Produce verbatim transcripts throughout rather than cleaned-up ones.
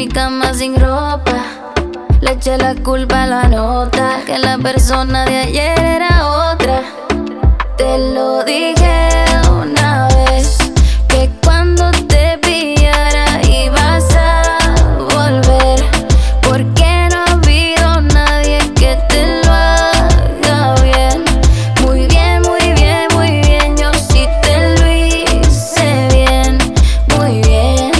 mi cama sin ropa. Le eché la culpa a la nota, que la persona de ayer era otra. Te lo dije una vez, que cuando te pillara ibas a volver, porque no ha habido nadie que te lo haga bien. Muy bien, muy bien, muy bien, yo sí te lo hice bien, muy bien.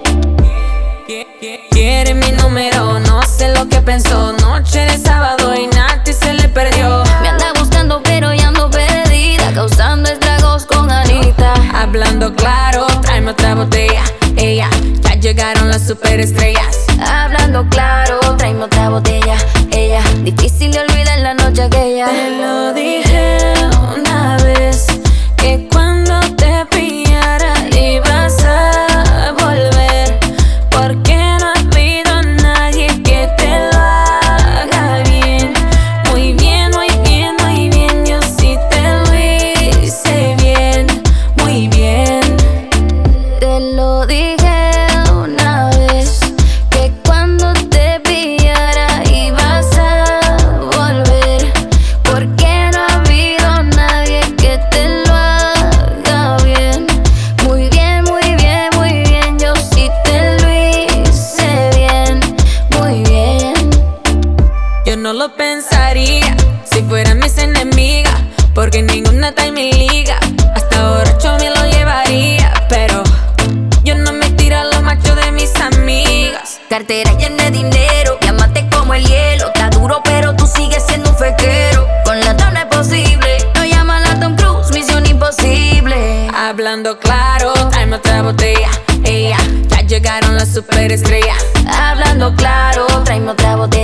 Quiere mi número, no sé lo que pensó. Noche de sábado y Nati se le perdió. Me anda buscando pero ya ando perdida, causando estragos con Anita. Hablando claro, tráeme otra botella. Ella, ya llegaron las superestrellas. Hablando claro, tráeme otra botella. Ella, difícil de olvidar la noche aquella. Te lo dije una vez, que cuando te pillara ibas a volver, porque no ha habido nadie que te lo haga bien. Muy bien, muy bien, muy bien, yo sí te lo hice bien, muy bien. Te lo dije una vez, que cuando te pillara ibas a volver, porque no ha habido nadie que te lo haga bien. Muy bien, muy bien, muy bien, yo sí te lo hice bien, muy bien. Yo no lo pensaría si fueran mis enemigas, porque ninguna está en mi liga. Hasta borracho me lo llevaría, pero yo no me tiro a los machos de mis amigas. Cartera llena de dinero, diamante como el hielo. Está duro pero tú sigues siendo un fequero. Con la tabla es posible, no llaman a Tom Cruise, misión imposible. Hablando claro, tráeme otra botella. Ella, ya llegaron las superestrellas. Hablando claro, tráeme otra botella.